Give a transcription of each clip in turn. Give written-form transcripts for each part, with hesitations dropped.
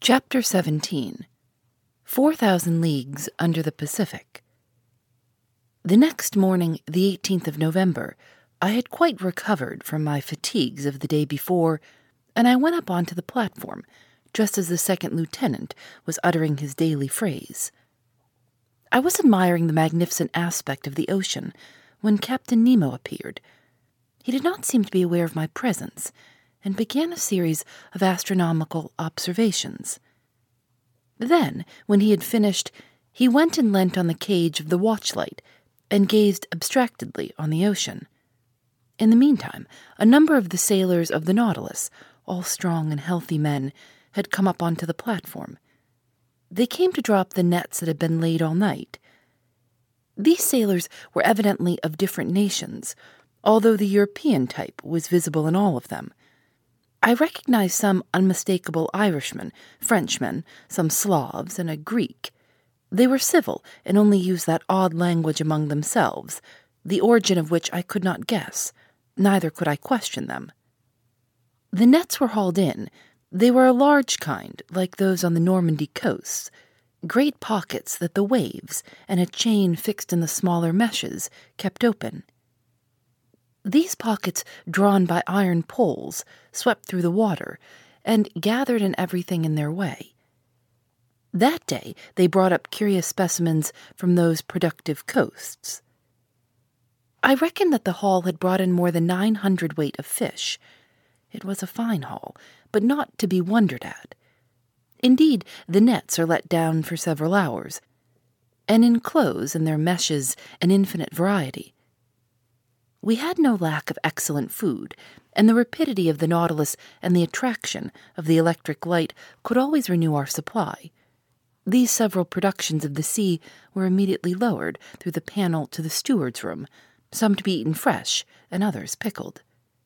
Chapter 17. 4,000 Leagues Under the Pacific. The next morning, the 18th of November, I had quite recovered from my fatigues of the day before, and I went up onto the platform, just as the second lieutenant was uttering his daily phrase. I was admiring the magnificent aspect of the ocean when Captain Nemo appeared. He did not seem to be aware of my presence, and began a series of astronomical observations. Then, when he had finished, he went and leant on the cage of the watchlight and gazed abstractedly on the ocean. In the meantime, a number of the sailors of the Nautilus, all strong and healthy men, had come up onto the platform. They came to draw up the nets that had been laid all night. These sailors were evidently of different nations, although the European type was visible in all of them. I recognized some unmistakable Irishmen, Frenchmen, some Slavs, and a Greek. They were civil and only used that odd language among themselves, the origin of which I could not guess, neither could I question them. The nets were hauled in. They were a large kind, like those on the Normandy coasts, great pockets that the waves, and a chain fixed in the smaller meshes, kept open. These pockets, drawn by iron poles, swept through the water, and gathered in everything in their way. That day they brought up curious specimens from those productive coasts. I reckoned that the haul had brought in more than 900 weight of fish. It was a fine haul, but not to be wondered at. Indeed, the nets are let down for several hours, and enclose in their meshes an infinite variety. We had no lack of excellent food, and the rapidity of the Nautilus and the attraction of the electric light could always renew our supply. These several productions of the sea were immediately lowered through the panel to the steward's room, some to be eaten fresh and others pickled.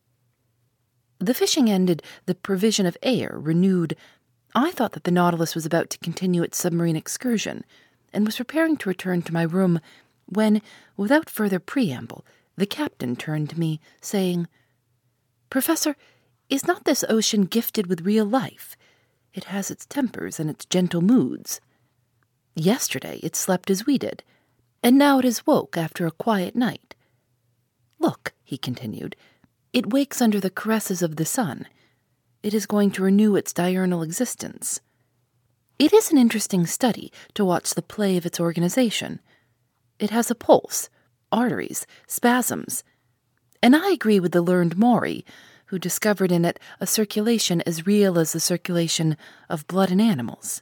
The fishing ended, the provision of air renewed. I thought that the Nautilus was about to continue its submarine excursion, and was preparing to return to my room when, without further preamble, the captain turned to me, saying, "Professor, is not this ocean gifted with real life? It has its tempers and its gentle moods. Yesterday it slept as we did, and now it is woke after a quiet night. Look," he continued, "it wakes under the caresses of the sun. It is going to renew its diurnal existence. It is an interesting study to watch the play of its organization. It has a pulse, arteries, spasms, and I agree with the learned Maury, who discovered in it a circulation as real as the circulation of blood in animals.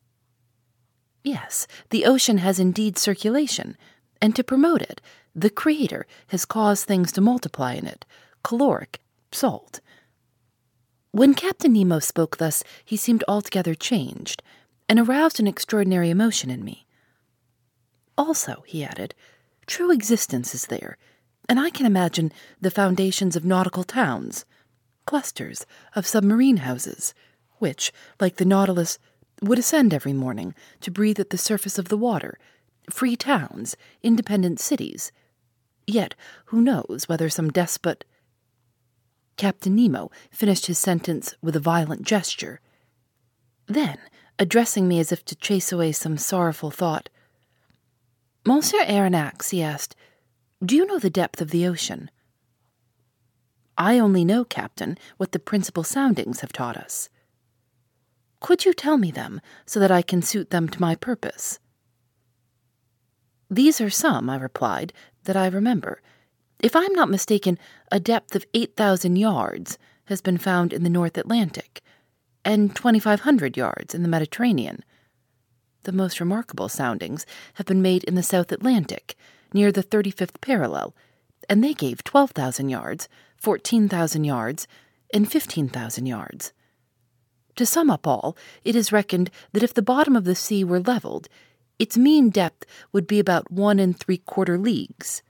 Yes, the ocean has indeed circulation, and to promote it, the Creator has caused things to multiply in it, caloric, salt." When Captain Nemo spoke thus, he seemed altogether changed, and aroused an extraordinary emotion in me. "Also," he added, "true existence is there, and I can imagine the foundations of nautical towns, clusters of submarine houses, which, like the Nautilus, would ascend every morning to breathe at the surface of the water, free towns, independent cities. Yet, who knows whether some despot—" Captain Nemo finished his sentence with a violent gesture. Then, addressing me as if to chase away some sorrowful thought, "Monsieur Aronnax," he asked, "do you know the depth of the ocean?" "I only know, Captain, what the principal soundings have taught us." "Could you tell me them, so that I can suit them to my purpose?" "These are some," I replied, "that I remember. If I am not mistaken, a depth of 8,000 yards has been found in the North Atlantic, and 2,500 yards in the Mediterranean. The most remarkable soundings have been made in the South Atlantic, near the 35th parallel, and they gave 12,000 yards, 14,000 yards, and 15,000 yards. To sum up all, it is reckoned that if the bottom of the sea were leveled, its mean depth would be about 1 3/4 leagues.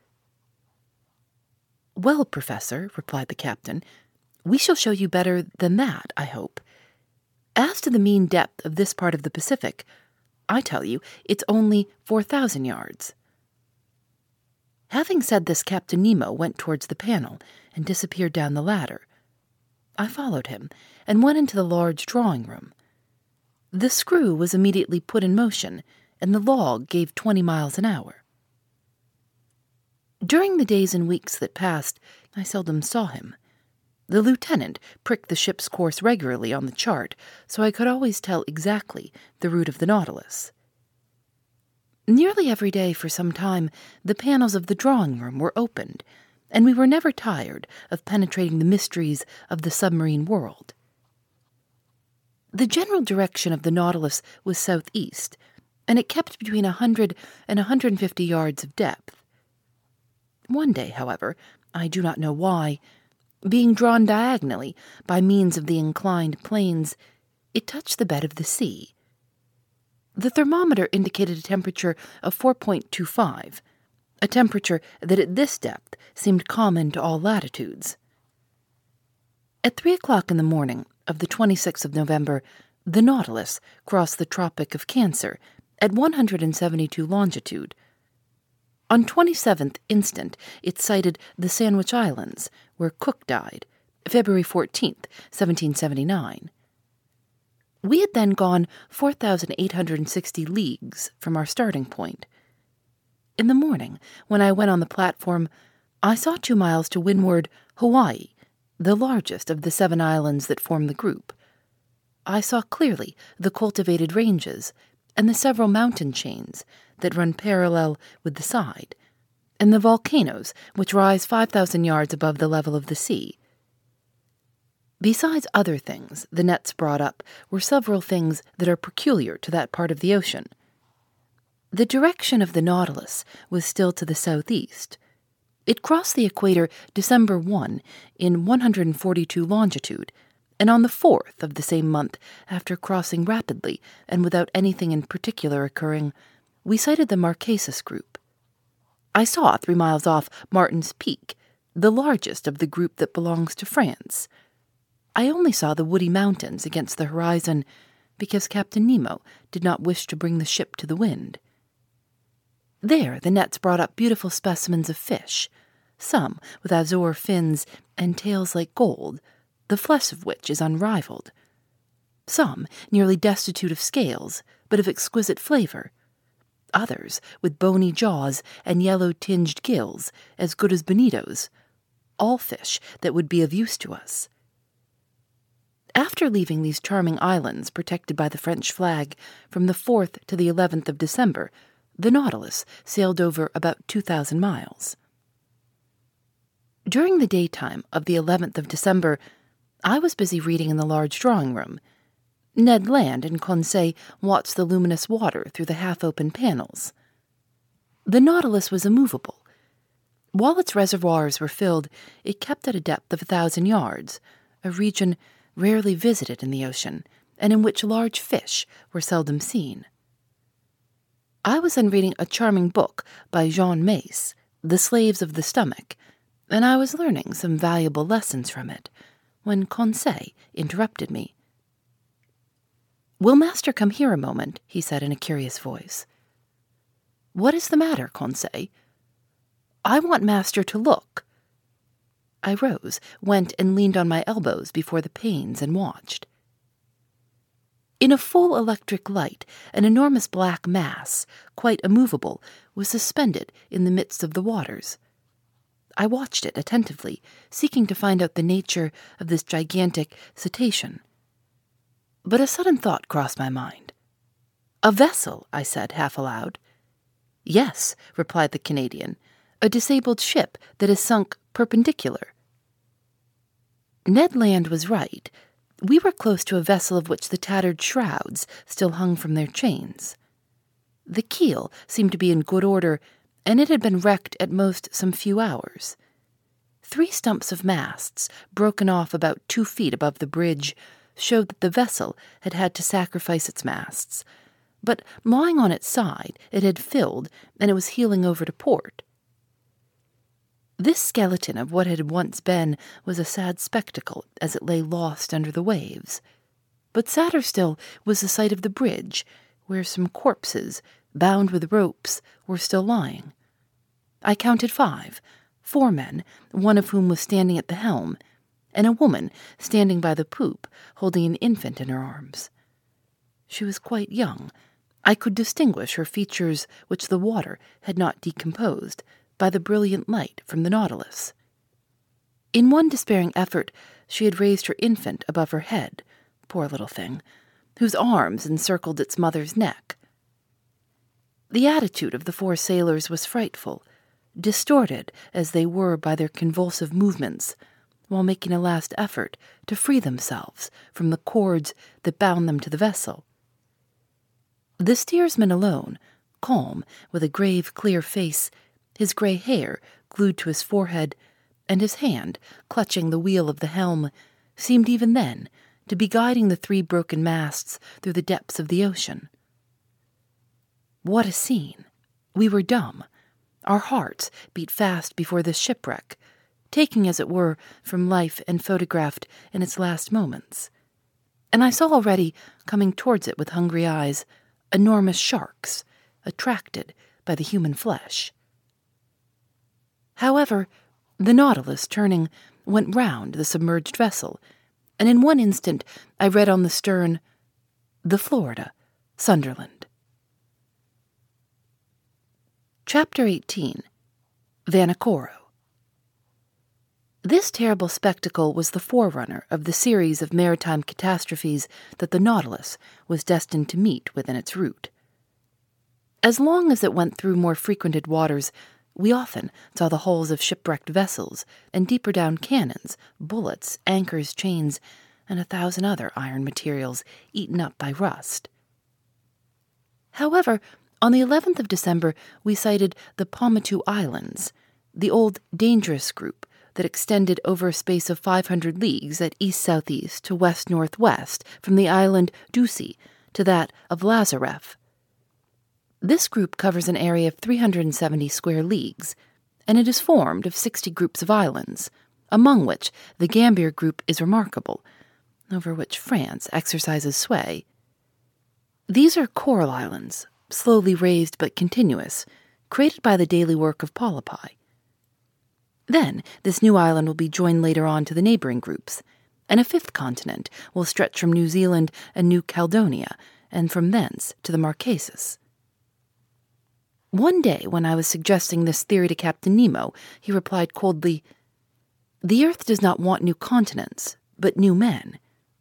"Well, Professor," replied the captain, "we shall show you better than that, I hope. As to the mean depth of this part of the Pacific, I tell you it's only 4,000 yards. Having said this, Captain Nemo went towards the panel and disappeared down the ladder. I followed him and went into the large drawing-room. The screw was immediately put in motion, and the log gave 20 miles an hour. During the days and weeks that passed, I seldom saw him. The lieutenant pricked the ship's course regularly on the chart, so I could always tell exactly the route of the Nautilus. Nearly every day for some time, the panels of the drawing-room were opened, and we were never tired of penetrating the mysteries of the submarine world. The general direction of the Nautilus was southeast, and it kept between 100 and 150 yards of depth. One day, however, I do not know why, being drawn diagonally by means of the inclined planes, it touched the bed of the sea. The thermometer indicated a temperature of 4.25, a temperature that at this depth seemed common to all latitudes. At 3 o'clock in the morning of the 26th of November, the Nautilus crossed the Tropic of Cancer at 172 longitude. On 27th instant, it sighted the Sandwich Islands, where Cook died, February 14th, 1779. We had then gone 4,860 leagues from our starting point. In the morning, when I went on the platform, I saw 2 miles to windward Hawaii, the largest of the 7 islands that form the group. I saw clearly the cultivated ranges and the several mountain chains that run parallel with the side, and the volcanoes which rise 5,000 yards above the level of the sea. Besides other things the nets brought up were several things that are peculiar to that part of the ocean. The direction of the Nautilus was still to the southeast. It crossed the equator December 1 in 142 longitude, and on the 4th of the same month, after crossing rapidly and without anything in particular occurring, we sighted the Marquesas group. I saw 3 miles off Martin's Peak, the largest of the group that belongs to France. I only saw the woody mountains against the horizon because Captain Nemo did not wish to bring the ship to the wind. There the nets brought up beautiful specimens of fish, some with azure fins and tails like gold, the flesh of which is unrivaled. Some nearly destitute of scales, but of exquisite flavor. Others with bony jaws and yellow-tinged gills, as good as bonitos. All fish that would be of use to us. After leaving these charming islands protected by the French flag from the 4th to the 11th of December, the Nautilus sailed over about 2,000 miles. During the daytime of the 11th of December, I was busy reading in the large drawing-room. Ned Land and Conseil watched the luminous water through the half-open panels. The Nautilus was immovable. While its reservoirs were filled, it kept at a depth of 1,000 yards, a region rarely visited in the ocean, and in which large fish were seldom seen. I was then reading a charming book by Jean Mace, The Slaves of the Stomach, and I was learning some valuable lessons from it, when Conseil interrupted me. "Will Master come here a moment?" he said in a curious voice. "What is the matter, Conseil?" "I want Master to look." I rose, went and leaned on my elbows before the panes and watched. In a full electric light, an enormous black mass, quite immovable, was suspended in the midst of the waters. I watched it attentively, seeking to find out the nature of this gigantic cetacean. But a sudden thought crossed my mind. "A vessel," I said, half aloud. "Yes," replied the Canadian, "a disabled ship that is sunk perpendicular." Ned Land was right. We were close to a vessel of which the tattered shrouds still hung from their chains. The keel seemed to be in good order, and it had been wrecked at most some few hours. 3 stumps of masts, broken off about 2 feet above the bridge, showed that the vessel had had to sacrifice its masts, but lying on its side it had filled, and it was heeling over to port. This skeleton of what had once been was a sad spectacle as it lay lost under the waves. But sadder still was the sight of the bridge, where some corpses, bound with ropes, were still lying. I counted 5, 4 men, one of whom was standing at the helm, and a woman standing by the poop, holding an infant in her arms. She was quite young. I could distinguish her features, which the water had not decomposed, by the brilliant light from the Nautilus. In one despairing effort, she had raised her infant above her head, poor little thing, whose arms encircled its mother's neck. The attitude of the four sailors was frightful, distorted as they were by their convulsive movements, while making a last effort to free themselves from the cords that bound them to the vessel. The steersman alone, calm, with a grave, clear face, his gray hair glued to his forehead, and his hand clutching the wheel of the helm, seemed even then to be guiding the 3 broken masts through the depths of the ocean. What a scene! We were dumb. Our hearts beat fast before this shipwreck, taking, as it were, from life and photographed in its last moments. And I saw already, coming towards it with hungry eyes, enormous sharks, attracted by the human flesh. However, the Nautilus, turning, went round the submerged vessel, and in one instant I read on the stern, "The Florida, Sunderland." Chapter 18. Vanikoro. This terrible spectacle was the forerunner of the series of maritime catastrophes that the Nautilus was destined to meet within its route. As long as it went through more frequented waters, we often saw the hulls of shipwrecked vessels, and deeper down cannons, bullets, anchors, chains, and 1,000 other iron materials eaten up by rust. However, on the 11th of December, we sighted the Paumotu Islands, the old dangerous group that extended over a space of 500 leagues at east-southeast to west-northwest from the island Ducie to that of Lazarev. This group covers an area of 370 square leagues, and it is formed of 60 groups of islands, among which the Gambier group is remarkable, over which France exercises sway. These are coral islands, slowly raised but continuous, created by the daily work of polypi. Then this new island will be joined later on to the neighboring groups, and a 5th continent will stretch from New Zealand and New Caledonia, and from thence to the Marquesas. One day, when I was suggesting this theory to Captain Nemo, he replied coldly, "The Earth does not want new continents, but new men."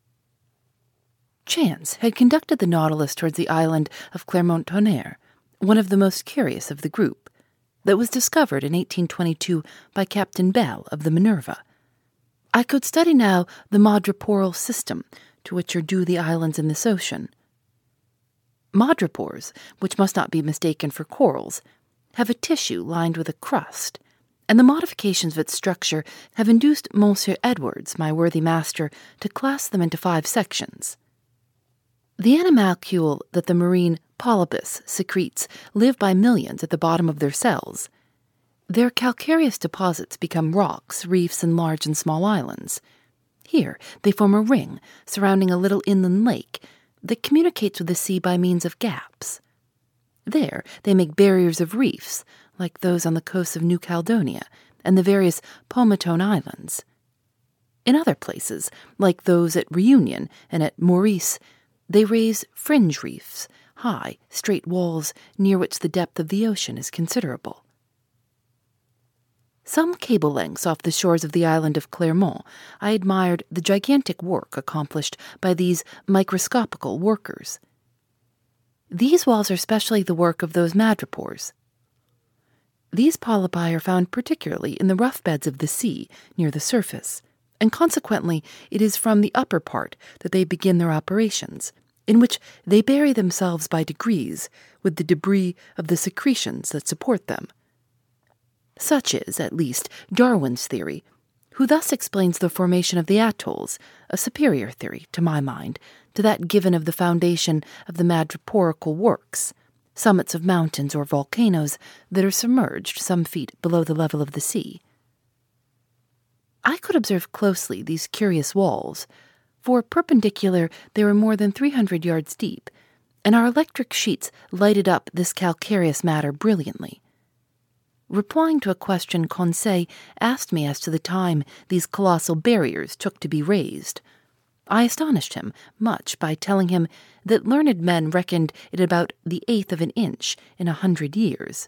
Chance had conducted the Nautilus towards the island of Clermont-Tonnerre, one of the most curious of the group, that was discovered in 1822 by Captain Bell of the Minerva. I could study now the madreporal system to which are due the islands in this ocean. Madrepores, which must not be mistaken for corals, have a tissue lined with a crust, and the modifications of its structure have induced Monsieur Edwards, my worthy master, to class them into 5 sections. The animalcule that the marine polypus secretes live by millions at the bottom of their cells. Their calcareous deposits become rocks, reefs, and large and small islands. Here they form a ring surrounding a little inland lake that communicates with the sea by means of gaps. There they make barriers of reefs, like those on the coasts of New Caledonia and the various Paumotan Islands. In other places, like those at Reunion and at Maurice, they raise fringe reefs, high, straight walls near which the depth of the ocean is considerable. Some cable lengths off the shores of the island of Clermont, I admired the gigantic work accomplished by these microscopical workers. These walls are specially the work of those madrepores. These polypi are found particularly in the rough beds of the sea near the surface, and consequently it is from the upper part that they begin their operations, in which they bury themselves by degrees with the debris of the secretions that support them. Such is, at least, Darwin's theory, who thus explains the formation of the atolls, a superior theory, to my mind, to that given of the foundation of the madreporical works, summits of mountains or volcanoes that are submerged some feet below the level of the sea. I could observe closely these curious walls, for perpendicular they were more than 300 yards deep, and our electric sheets lighted up this calcareous matter brilliantly. Replying to a question Conseil asked me as to the time these colossal barriers took to be raised, I astonished him much by telling him that learned men reckoned it about the eighth of an inch in 100 years.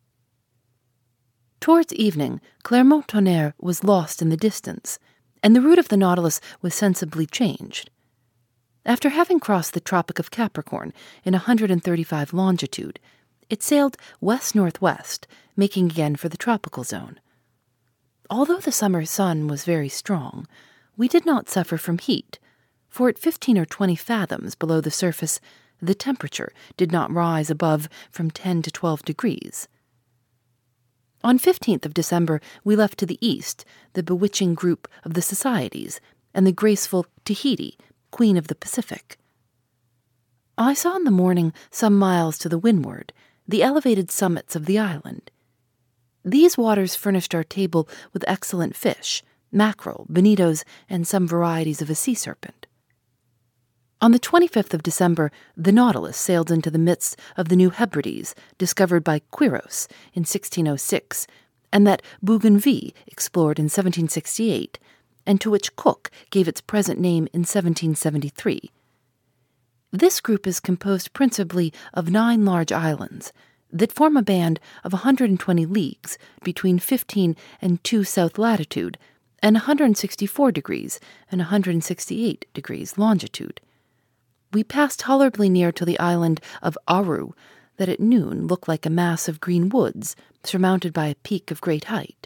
Towards evening, Clermont-Tonnerre was lost in the distance, and the route of the Nautilus was sensibly changed. After having crossed the Tropic of Capricorn in 135 longitude, it sailed west-northwest, making again for the tropical zone. Although the summer sun was very strong, we did not suffer from heat, for at 15 or 20 fathoms below the surface, the temperature did not rise above from 10 to 12 degrees. On 15th of December, we left to the east the bewitching group of the Societies and the graceful Tahiti, Queen of the Pacific. I saw in the morning, some miles to the windward, the elevated summits of the island. These waters furnished our table with excellent fish, mackerel, bonitos, and some varieties of a sea serpent. On the 25th of December, the Nautilus sailed into the midst of the New Hebrides, discovered by Quiros in 1606, and that Bougainville explored in 1768, and to which Cook gave its present name in 1773. This group is composed principally of 9 large islands that form a band of 120 leagues between 15 and 2 south latitude and 164 degrees and 168 degrees longitude. We passed tolerably near to the island of Aru, that at noon looked like a mass of green woods surmounted by a peak of great height.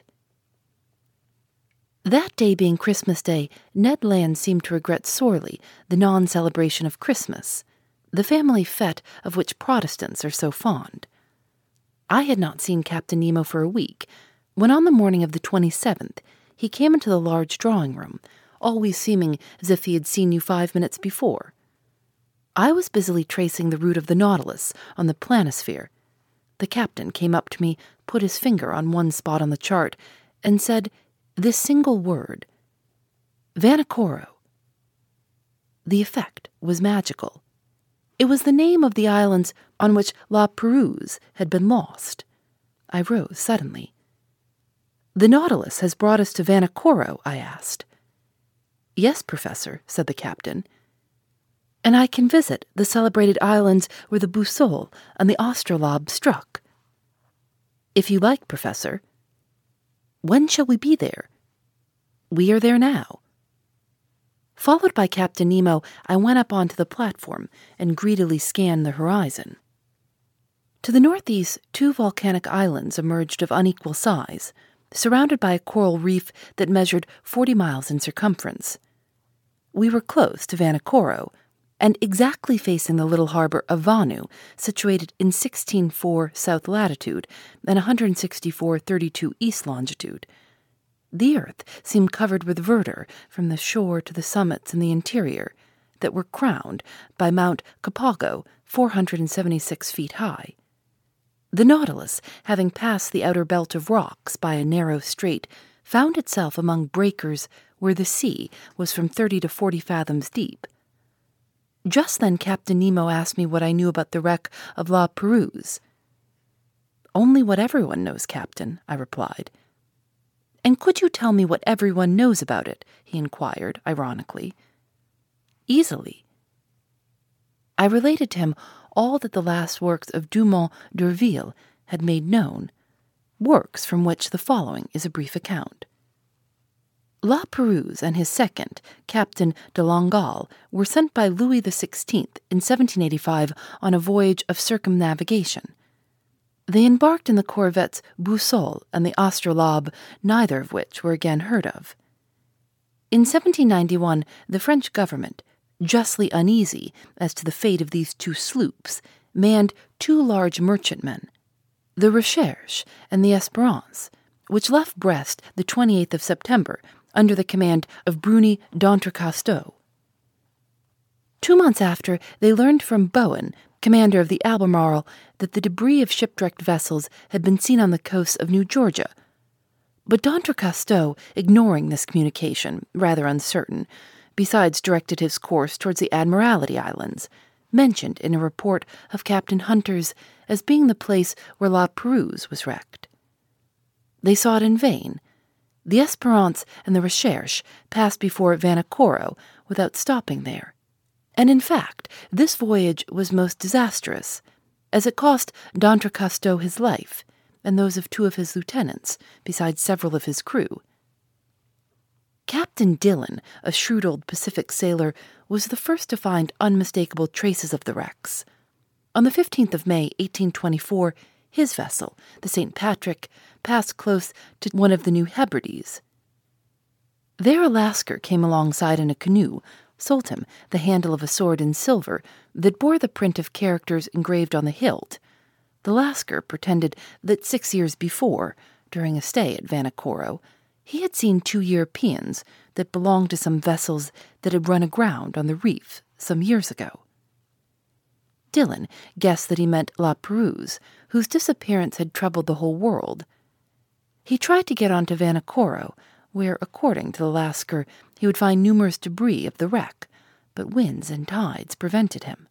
That day being Christmas Day, Ned Land seemed to regret sorely the non-celebration of Christmas, the family fete of which Protestants are so fond. I had not seen Captain Nemo for a week, when on the morning of the 27th he came into the large drawing-room, always seeming as if he had seen you 5 minutes before. I was busily tracing the route of the Nautilus on the planisphere. The captain came up to me, put his finger on one spot on the chart, and said this single word, Vanikoro. The effect was magical. It was the name of the islands on which La Pérouse had been lost. I rose suddenly. "The Nautilus has brought us to Vanikoro?" I asked. "Yes, Professor," said the captain. "And I can visit the celebrated islands where the Boussole and the Astrolabe struck." "If you like, Professor." "When shall we be there?" "We are there now." Followed by Captain Nemo, I went up onto the platform and greedily scanned the horizon. To the northeast, 2 volcanic islands emerged of unequal size, surrounded by a coral reef that measured 40 miles in circumference. We were close to Vanikoro, and exactly facing the little harbor of Vanu, situated in 16.4 south latitude and 164.32 east longitude. The earth seemed covered with verdure from the shore to the summits in the interior, that were crowned by Mount Capogo, 476 feet high. The Nautilus, having passed the outer belt of rocks by a narrow strait, found itself among breakers where the sea was from 30 to 40 fathoms deep. Just then Captain Nemo asked me what I knew about the wreck of La Pérouse. "Only what everyone knows, Captain," I replied. "And could you tell me what everyone knows about it?" he inquired, ironically. "Easily." I related to him all that the last works of Dumont d'Urville had made known, works from which the following is a brief account. La Pérouse and his second, Captain de Longueuil, were sent by Louis XVI in 1785 on a voyage of circumnavigation. They embarked in the corvettes Boussole and the Astrolabe, neither of which were again heard of. In 1791, the French government, justly uneasy as to the fate of these 2 sloops, manned 2 large merchantmen, the Recherche and the Espérance, which left Brest the 28th of September under the command of Bruni d'Entrecasteaux. 2 months after, they learned from Bowen, commander of the Albemarle, that the debris of shipwrecked vessels had been seen on the coasts of New Georgia. But d'Entrecasteaux, ignoring this communication, rather uncertain, besides directed his course towards the Admiralty Islands, mentioned in a report of Captain Hunter's as being the place where La Pérouse was wrecked. They sought in vain. the Espérance and the Recherche passed before Vanikoro without stopping there. And in fact, this voyage was most disastrous, as it cost d'Entrecasteaux his life and those of 2 of his lieutenants, besides several of his crew. Captain Dillon, a shrewd old Pacific sailor, was the first to find unmistakable traces of the wrecks. On the 15th of May, 1824, his vessel, the St. Patrick, passed close to one of the New Hebrides. There a Lascar came alongside in a canoe, sold him the handle of a sword in silver that bore the print of characters engraved on the hilt. The Lascar pretended that 6 years before, during a stay at Vanikoro, he had seen 2 Europeans that belonged to some vessels that had run aground on the reef some years ago. Dillon guessed that he meant La Pérouse, whose disappearance had troubled the whole world. He tried to get on to Vanikoro, where, according to the Lascar, he would find numerous debris of the wreck, but winds and tides prevented him.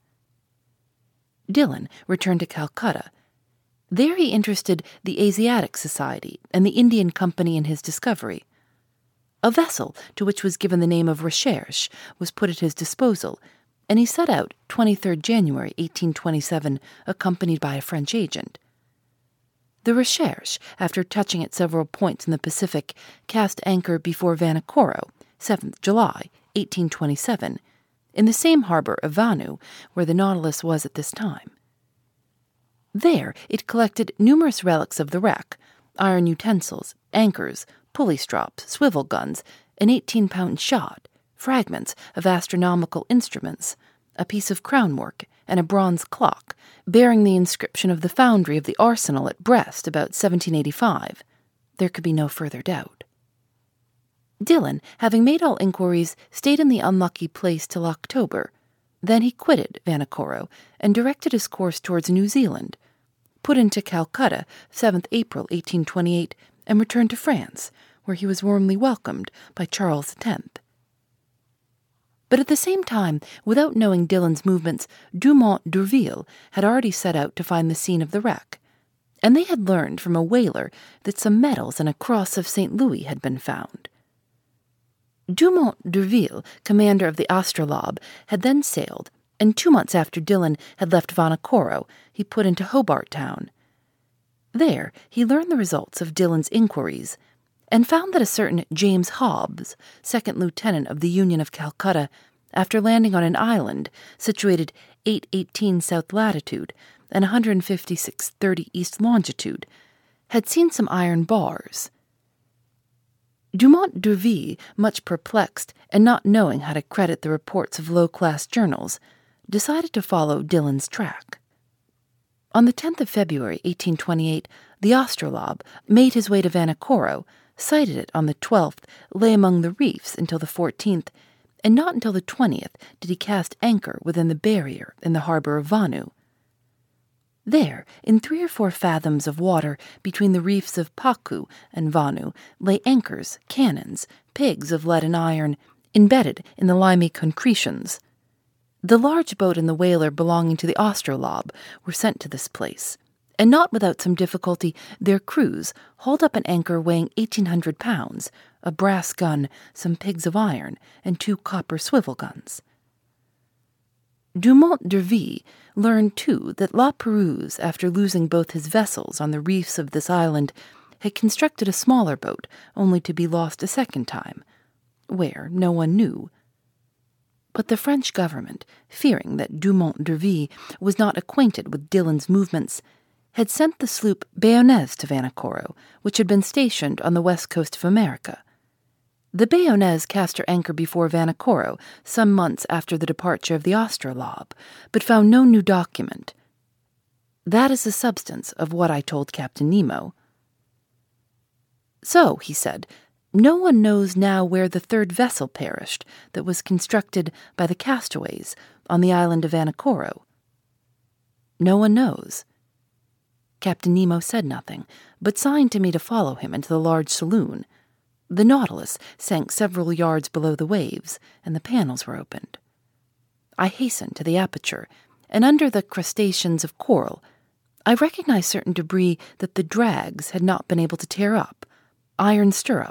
Dillon returned to Calcutta. There he interested the Asiatic Society and the Indian Company in his discovery. A vessel, to which was given the name of Recherche, was put at his disposal, and he set out 23rd January 1827, accompanied by a French agent. The Recherche, after touching at several points in the Pacific, cast anchor before Vanikoro, 7th July 1827, in the same harbor of Vanu where the Nautilus was at this time. There it collected numerous relics of the wreck, iron utensils, anchors, pulley strops, swivel guns, an 18-pound shot, fragments of astronomical instruments, a piece of crownwork, and a bronze clock, bearing the inscription of the foundry of the arsenal at Brest about 1785. There could be no further doubt. Dillon, having made all inquiries, stayed in the unlucky place till October. Then he quitted Vanikoro and directed his course towards New Zealand, put into Calcutta 7th April 1828, and returned to France, where he was warmly welcomed by Charles X. But at the same time, without knowing Dillon's movements, Dumont d'Urville had already set out to find the scene of the wreck, and they had learned from a whaler that some medals and a cross of St. Louis had been found. Dumont d'Urville, commander of the Astrolabe, had then sailed, and 2 months after Dillon had left Vanikoro, he put into Hobart Town. There he learned the results of Dillon's inquiries, and found that a certain James Hobbs, 2nd lieutenant of the Union of Calcutta, after landing on an island situated 818 south latitude and 156.30 east longitude, had seen some iron bars. Dumont d'Urville, much perplexed and not knowing how to credit the reports of low-class journals, decided to follow Dillon's track. On the 10th of February, 1828, the Astrolabe made his way to Vanikoro, sighted it on the 12th, lay among the reefs until the 14th, and not until the 20th did he cast anchor within the barrier in the harbor of Vanu. There, in 3 or 4 fathoms of water between the reefs of Paku and Vanu, lay anchors, cannons, pigs of lead and iron, embedded in the limy concretions. The large boat and the whaler belonging to the Astrolabe were sent to this place, and not without some difficulty their crews hauled up an anchor weighing 1,800 pounds, a brass gun, some pigs of iron, and 2 copper swivel guns. Dumont d'Urville learned, too, that La Pérouse, after losing both his vessels on the reefs of this island, had constructed a smaller boat, only to be lost a second time. Where, no one knew. But the French government, fearing that Dumont d'Urville was not acquainted with Dillon's movements, had sent the sloop Bayonnaise to Vanikoro, which had been stationed on the west coast of America. The Bayonnaise cast her anchor before Vanikoro some months after the departure of the Astrolabe, but found no new document. That is the substance of what I told Captain Nemo. So, he said, no one knows now where the 3rd vessel perished that was constructed by the castaways on the island of Vanikoro. No one knows. Captain Nemo said nothing, but signed to me to follow him into the large saloon. The Nautilus sank several yards below the waves, and the panels were opened. I hastened to the aperture, and under the crustaceans of coral, I recognized certain debris that the drags had not been able to tear up, iron stirrups,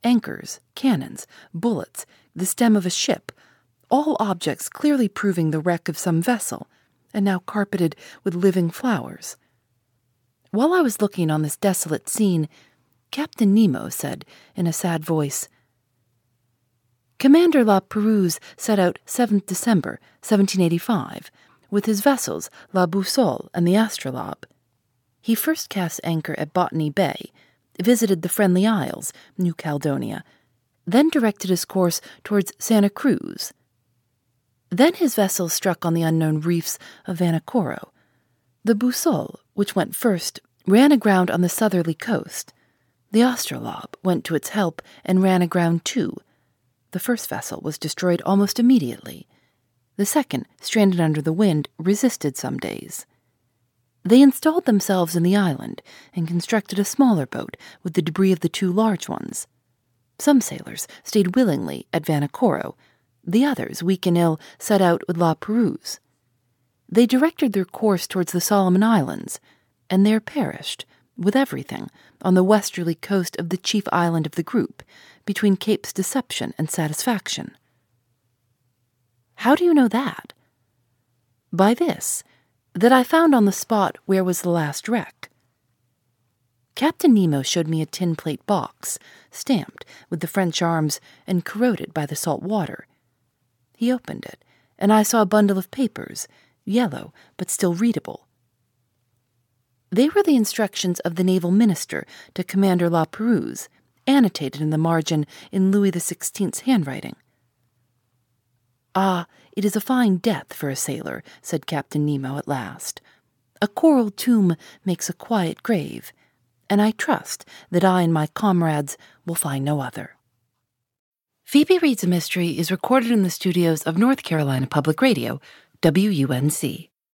anchors, cannons, bullets, the stem of a ship, all objects clearly proving the wreck of some vessel, and now carpeted with living flowers. While I was looking on this desolate scene, Captain Nemo said in a sad voice, "Commander La Pérouse set out 7th December, 1785, with his vessels La Boussole and the Astrolabe. He first cast anchor at Botany Bay, visited the Friendly Isles, New Caledonia, then directed his course towards Santa Cruz. Then his vessel struck on the unknown reefs of Vanikoro. The Boussole, which went first, ran aground on the southerly coast. The Astrolabe went to its help and ran aground too. The first vessel was destroyed almost immediately. The second, stranded under the wind, resisted some days. They installed themselves in the island and constructed a smaller boat with the debris of the two large ones. Some sailors stayed willingly at Vanikoro. The others, weak and ill, set out with La Pérouse. They directed their course towards the Solomon Islands, and there perished, with everything, on the westerly coast of the chief island of the group, between Capes Deception and Satisfaction." "How do you know that?" "By this, that I found on the spot where was the last wreck." Captain Nemo showed me a tin plate box, stamped with the French arms and corroded by the salt water. He opened it, and I saw a bundle of papers, yellow but still readable. They were the instructions of the naval minister to Commander La Pérouse, annotated in the margin in Louis XVI's handwriting. "Ah, it is a fine death for a sailor," said Captain Nemo at last. "A coral tomb makes a quiet grave, and I trust that I and my comrades will find no other." Phoebe Reads a Mystery is recorded in the studios of North Carolina Public Radio, WUNC.